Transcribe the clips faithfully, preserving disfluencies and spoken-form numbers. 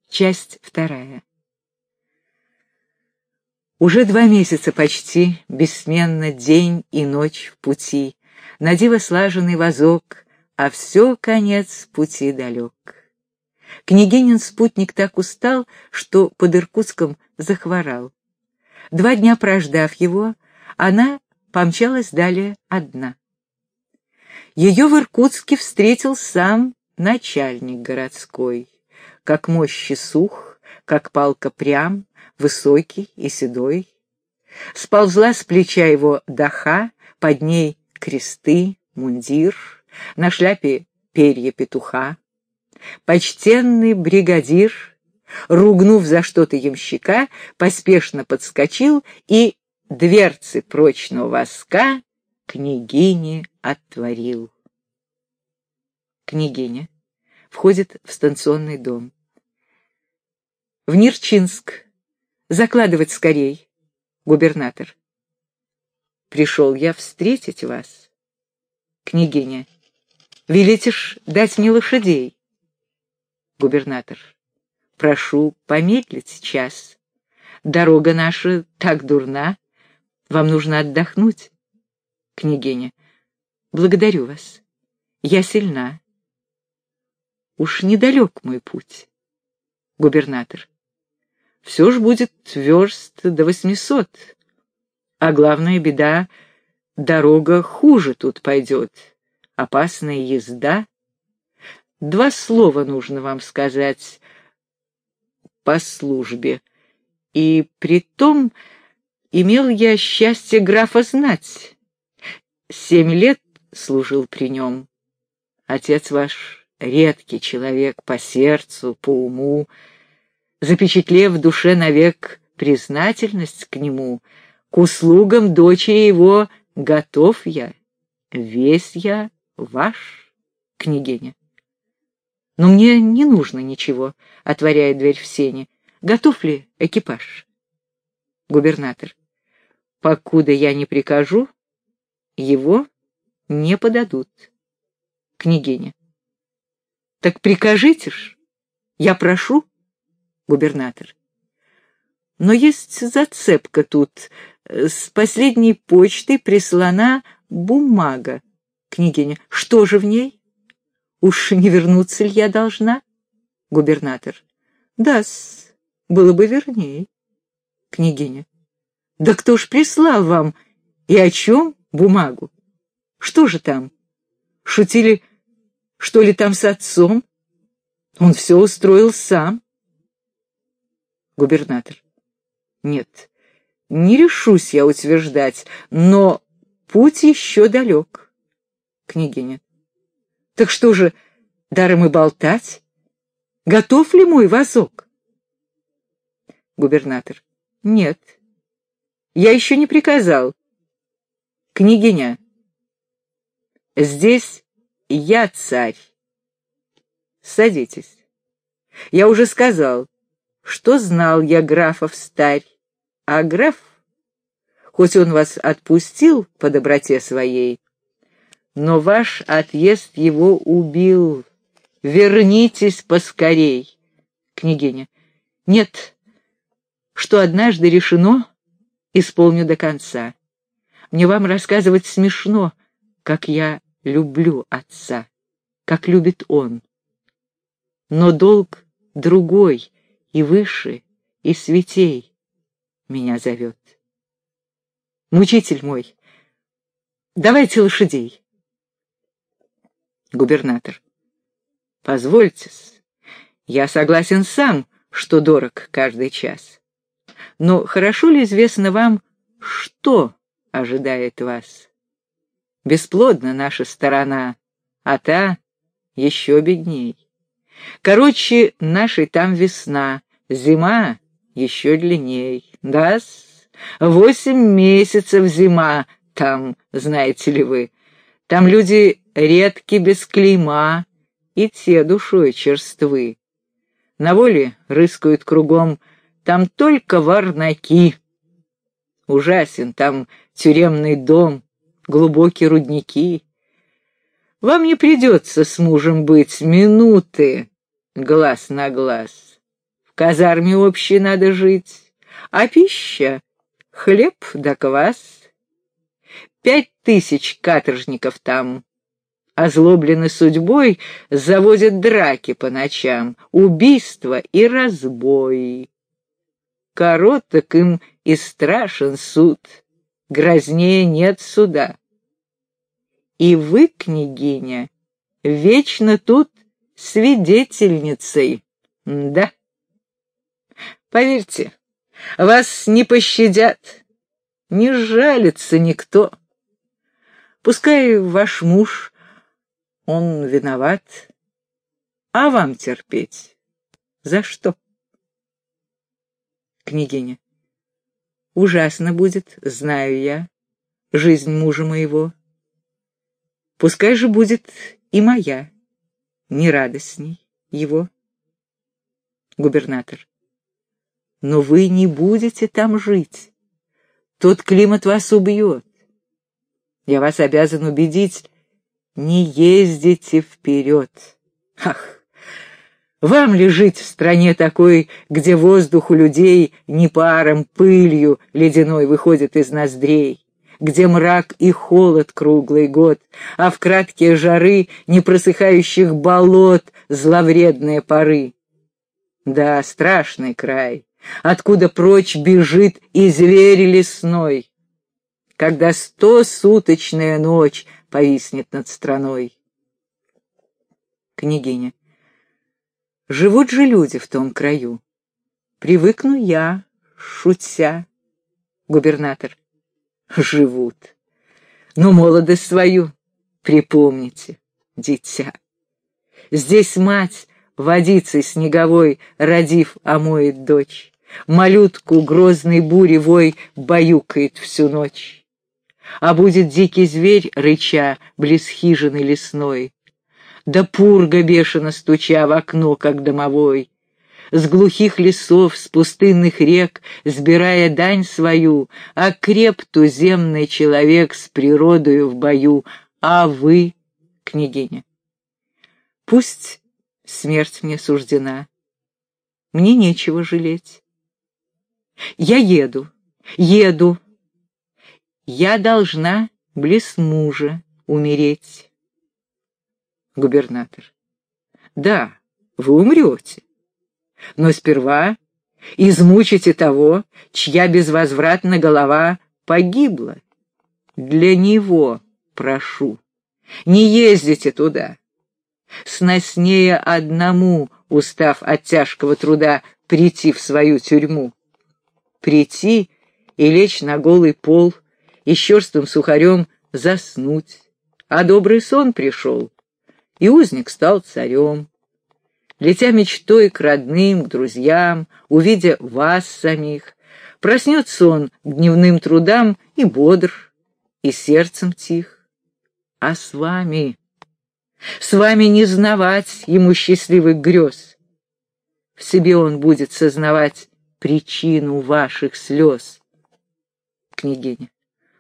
Часть вторая. Уже два месяца почти, бессменно день и ночь в пути, на диво слаженный возок, а все конец пути далек. Княгинин спутник так устал, что под Иркутском захворал. Два дня прождав его, она помчалась далее одна. Ее в Иркутске встретил сам начальник городской, как мощи сух, как палка прям, высокий и седой. Сползла с плеча его даха, под ней кресты, мундир, на шляпе перья петуха. Почтенный бригадир, ругнув за что-то ямщика, поспешно подскочил и дверцы прочного воска княгине отворил. Княгиня входит в станционный дом. В Нерчинск. Закладывать скорей. Губернатор. Пришел я встретить вас. Княгиня. Велите ж дать мне лошадей. Губернатор. Прошу помедлить час. Дорога наша так дурна. Вам нужно отдохнуть. Княгиня. Благодарю вас. Я сильна. Уж недалек мой путь. Губернатор. Все ж будет верст до восьмисот. А главная беда — дорога хуже тут пойдет. Опасная езда. Два слова нужно вам сказать по службе. И притом имел я счастье графа знать. Семь лет служил при нем. Отец ваш редкий человек по сердцу, по уму. Запечатлев в душе навек признательность к нему, к услугам дочери его готов я, весь я ваш, княгиня. Но мне не нужно ничего, отворяя дверь в сени. Готов ли экипаж? Губернатор. Покуда я не прикажу, его не подадут. Княгиня. Так прикажите ж, я прошу. Губернатор. Но есть зацепка тут. С последней почтой прислана бумага. Княгиня. Что же в ней? Уж не вернуться ли я должна? Губернатор. Да-с, было бы верней. Княгиня. Да кто ж прислал вам и о чем бумагу? Что же там? Шутили, что ли, там с отцом? Он все устроил сам. Губернатор. Нет, не решусь я утверждать, но путь еще далек. Княгиня. Так что же, даром и болтать? Готов ли мой возок? Губернатор. Нет, я еще не приказал. Княгиня. Здесь я царь. Садитесь. Я уже сказал, что знал я графов старь, а граф, хоть он вас отпустил по доброте своей, но ваш отъезд его убил. Вернитесь поскорей. Княгиня. Нет, что однажды решено, исполню до конца. Мне вам рассказывать смешно, как я люблю отца, как любит он. Но долг другой, и выше, и святей меня зовет. Мучитель мой, давайте лошадей. Губернатор. Позвольте-с, я согласен сам, что дорог каждый час. Но хорошо ли известно вам, что ожидает вас? Бесплодна наша сторона, а та еще бедней. Короче, нашей там весна, зима еще длинней. Да-с, восемь месяцев зима там, знаете ли вы. Там люди редки без клейма, и те душой черствы. На воле рыскают кругом, там только варнаки. Ужасен там тюремный дом, глубокие рудники. Вам не придется с мужем быть минуты глаз на глаз. казарме общей надо жить, а пища — хлеб да квас. Пять тысяч каторжников там, озлоблены судьбой, заводят драки по ночам, убийства и разбой. Короток им и страшен суд, грознее нет суда. И вы, княгиня, вечно тут свидетельницей, да. Поверьте, вас не пощадят, не жалится никто. Пускай ваш муж, он виноват, а вам терпеть за что? Княгиня. Ужасно будет, знаю я, жизнь мужа моего. Пускай же будет и моя, нерадостней его. Губернатор. Но вы не будете там жить. Тот климат вас убьет. Я вас обязан убедить, не ездите вперед. Ах, вам ли жить в стране такой, где воздух у людей не паром, пылью ледяной выходит из ноздрей, где мрак и холод круглый год, а в краткие жары непросыхающих болот зловредные поры. Да, страшный край, откуда прочь бежит и зверь лесной, когда стосуточная ночь повиснет над страной. Княгиня. Живут же люди в том краю. Привыкну я, шутя. Губернатор. Живут. Но молодость свою припомните, дитя. Здесь мать водицей снеговой, родив, омоет дочь. Малютку грозной бури вой баюкает всю ночь. А будет дикий зверь, рыча, близ хижины лесной, да пурга бешено стуча в окно, как домовой, с глухих лесов, с пустынных рек, сбирая дань свою, окреп туземный человек с природою в бою, а вы, княгиня, пусть смерть мне суждена, мне нечего жалеть. Я еду, еду, я должна близ мужа умереть. Губернатор. Да, вы умрете, но сперва измучите того, чья безвозвратно голова погибла. Для него прошу, не ездите туда. Сноснее одному, устав от тяжкого труда, прийти в свою тюрьму. Прийти и лечь на голый пол, и черствым сухарем заснуть. А добрый сон пришел, и узник стал царем. Летя мечтой к родным, к друзьям, увидя вас самих, проснется он к дневным трудам и бодр, и сердцем тих. А с вами, с вами не знавать ему счастливых грез. В себе он будет сознавать причину ваших слез. Княгиня.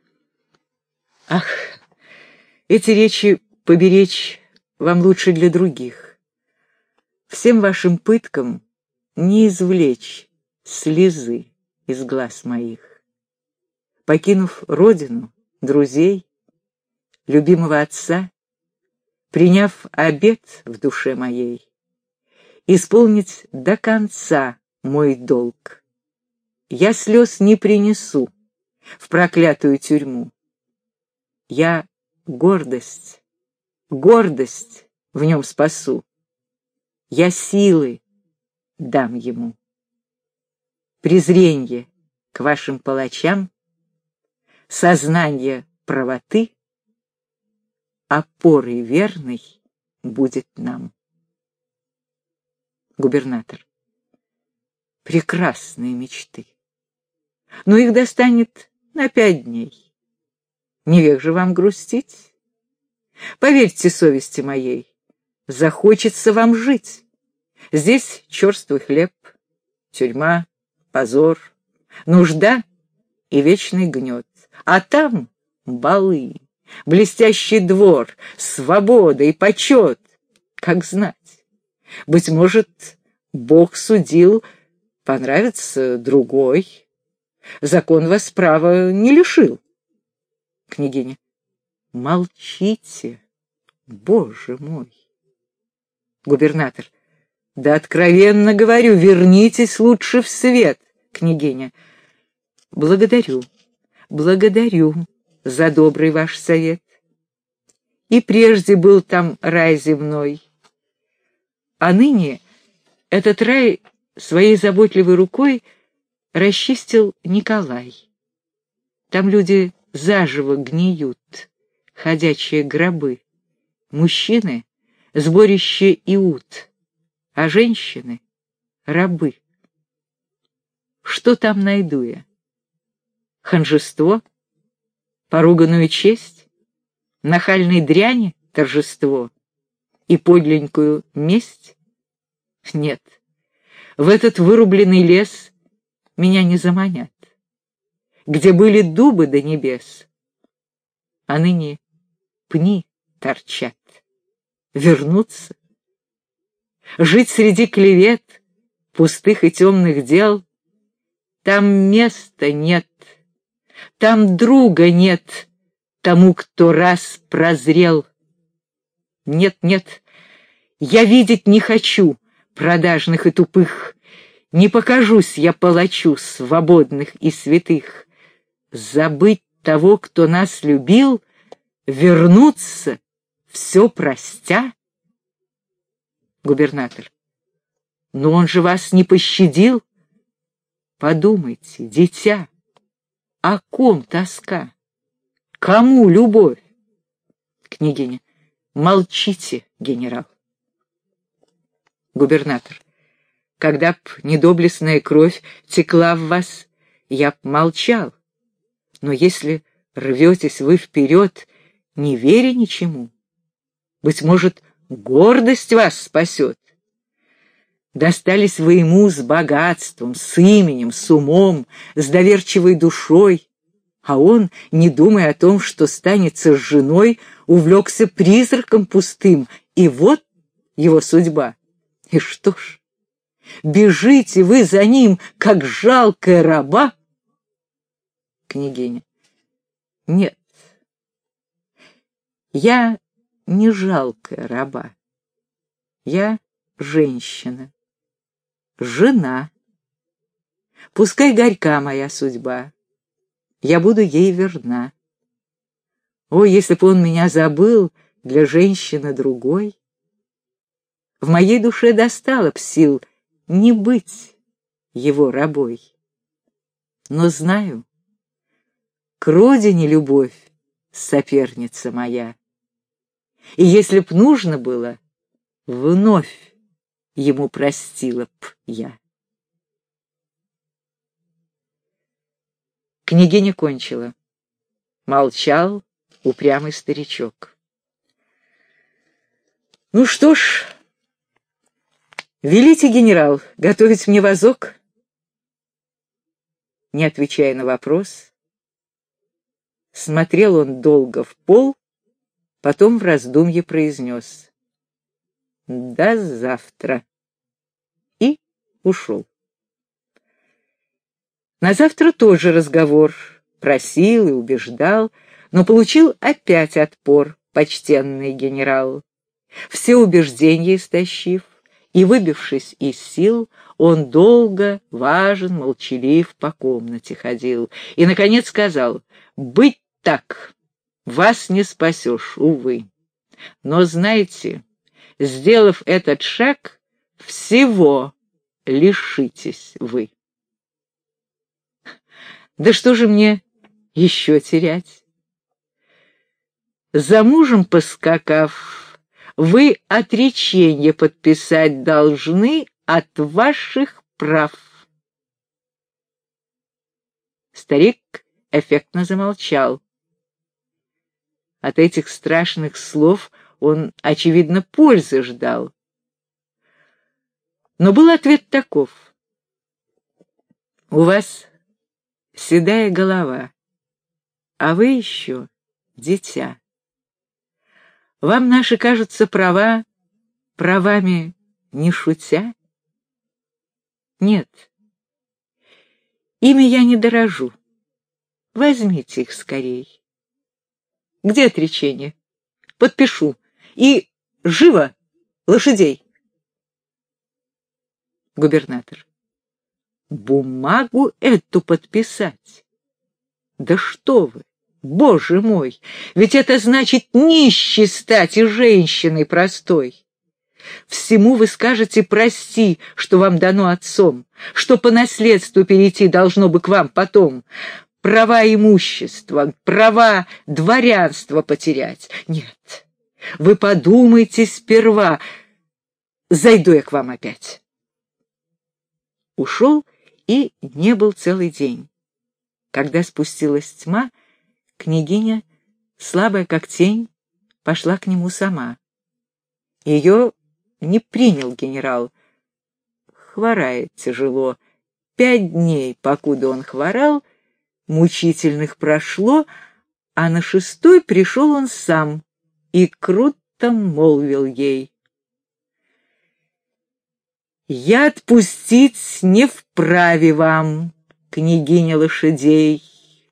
Ах, эти речи поберечь вам лучше для других. Всем вашим пыткам не извлечь слезы из глаз моих. Покинув родину, друзей, любимого отца, приняв обет в душе моей, исполнить до конца мой долг. Я слез не принесу в проклятую тюрьму. Я гордость, гордость в нем спасу. Я силы дам ему. Презренье к вашим палачам, сознание правоты, опорой верной будет нам. Губернатор. Прекрасные мечты. Но их достанет на пять дней. Не век же вам грустить. Поверьте совести моей, захочется вам жить. Здесь черствый хлеб, тюрьма, позор, нужда и вечный гнет. А там балы, блестящий двор, свобода и почет. Как знать, быть может, Бог судил понравится другой. Закон вас права не лишил. Княгиня. Молчите, Боже мой. Губернатор. Да откровенно говорю, вернитесь лучше в свет. Княгиня. Благодарю, благодарю за добрый ваш совет. И прежде был там рай земной, а ныне этот рай своей заботливой рукой расчистил Николай. Там люди заживо гниют, ходячие гробы, мужчины — сборище иуд, а женщины — рабы. Что там найду я? Ханжество? Поруганную честь? Нахальной дряни торжество? И подленькую месть? Нет, в этот вырубленный лес меня не заманят, где были дубы до небес, а ныне пни торчат. Вернуться? Жить среди клевет, пустых и темных дел? Там места нет, там друга нет тому, кто раз прозрел. Нет, нет, я видеть не хочу продажных и тупых, не покажусь я палачу свободных и святых. Забыть того, кто нас любил, вернуться, все простя? Губернатор. Но он же вас не пощадил. Подумайте, дитя, о ком тоска? Кому любовь? Княгиня. Молчите, генерал. Губернатор. Когда б недоблестная кровь текла в вас, я б молчал. Но если рветесь вы вперед, не веря ничему, быть может, гордость вас спасет. Достались вы ему с богатством, с именем, с умом, с доверчивой душой, а он, не думая о том, что станется с женой, увлекся призраком пустым, и вот его судьба. И что ж, бежите вы за ним, как жалкая раба? Княгиня. Нет, я не жалкая раба, я женщина. Жена. Пускай горька моя судьба, я буду ей верна. О, если б он меня забыл для женщины другой, в моей душе достало б сил не быть его рабой. Но знаю, к родине любовь соперница моя, и если б нужно было, вновь ему простила б я. Княгиня кончила. Молчал упрямый старичок. Ну что ж, велите, генерал, готовить мне возок? Не отвечая на вопрос, смотрел он долго в пол, потом в раздумье произнес: «До завтра», и ушел. На завтра тоже разговор, просил и убеждал, но получил опять отпор почтенный генерал. Все убеждения истощив и выбившись из сил, он долго, важен, молчалив по комнате ходил и, наконец, сказал: «Быть так, вас не спасешь, увы. Но знайте, сделав этот шаг, всего лишитесь вы». Да что же мне еще терять? За мужем поскакав, вы отречение подписать должны от ваших прав. Старик эффектно замолчал. От этих страшных слов он, очевидно, пользы ждал. Но был ответ таков: у вас седая голова, а вы еще дитя. Вам наши кажутся права правами не шутя? Нет, Ими я не дорожу. Возьмите их скорей. Где отречение? Подпишу. И живо лошадей. Губернатор. Бумагу эту подписать? Да что вы, Боже мой, ведь это значит нищей стать и женщиной простой. Всему вы скажете прости, что вам дано отцом, что по наследству перейти должно бы к вам потом. Права имущества, права дворянства потерять. Нет, вы подумайте сперва, зайду я к вам опять. Ушел и не был целый день. Когда спустилась тьма, княгиня, слабая как тень, пошла к нему сама. Ее не принял генерал. Хворает тяжело. Пять дней, покуда он хворал, мучительных прошло, а на шестой пришел он сам и круто молвил ей: «Я отпустить не вправе вам, княгиня лошадей.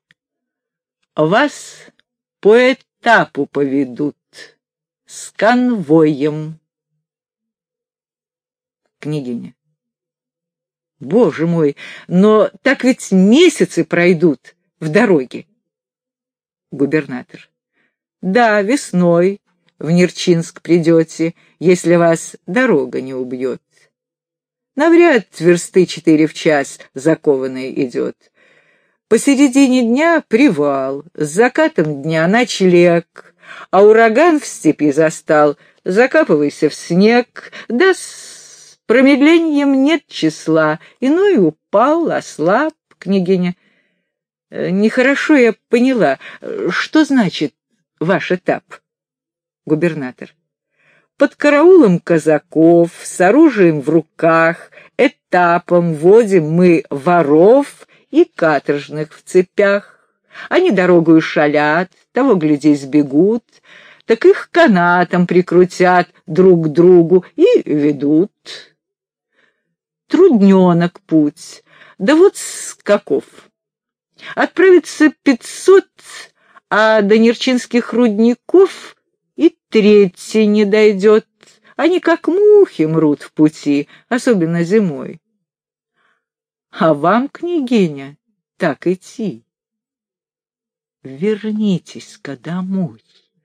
Вас по этапу поведут с конвоем». Княгиня. Боже мой, но так ведь месяцы пройдут в дороге. Губернатор. Да, весной в Нерчинск придете, если вас дорога не убьет. Навряд версты четыре в час закованная идет. Посередине дня привал, с закатом дня ночлег, а ураган в степи застал, закапывайся в снег, да с промедлением нет числа, иной упал, ослаб. Княгиня. Нехорошо я поняла, что значит ваш этап? Губернатор. Под караулом казаков, с оружием в руках, этапом водим мы воров и каторжных в цепях. Они дорогою шалят, того, гляди, сбегут, так их канатом прикрутят друг к другу и ведут. Трудненок путь, да вот скаков. Отправится пятьсот, а до Нерчинских рудников и третий не дойдет. Они как мухи мрут в пути, особенно зимой. А вам, княгиня, так идти. Вернитесь-ка домой.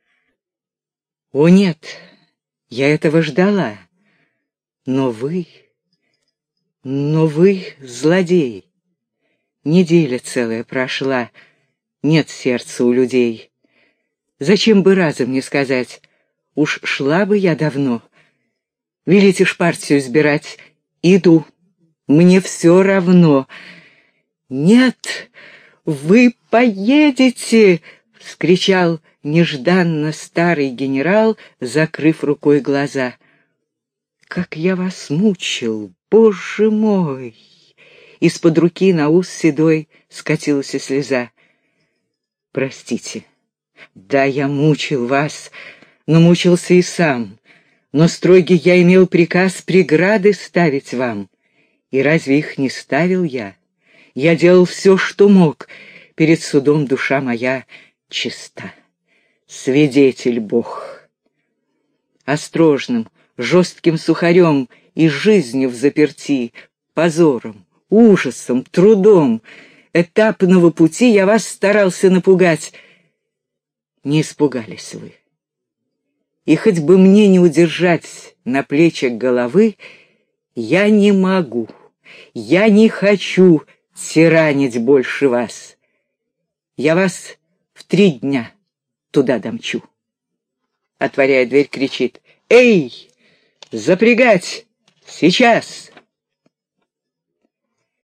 О нет, я этого ждала. Но вы, но вы злодей. Неделя целая прошла, нет сердца у людей. Зачем бы разом не сказать, уж шла бы я давно. Велите ж партию избирать, иду, мне все равно. Нет, вы поедете, — вскричал нежданно старый генерал, закрыв рукой глаза. Как я вас мучил, Боже мой! Из-под руки на ус седой скатилась слеза. Простите, да, я мучил вас, но мучился и сам. Но строгий я имел приказ преграды ставить вам. И разве их не ставил я? Я делал все, что мог. Перед судом душа моя чиста. Свидетель Бог. Острожным, жестким сухарем и жизнью взаперти, позором, ужасом, трудом этапного пути я вас старался напугать. Не испугались вы. И хоть бы мне не удержать на плечах головы, я не могу, я не хочу тиранить больше вас. Я вас в три дня туда домчу. Отворяя дверь, кричит: «Эй, запрягать! Сейчас!»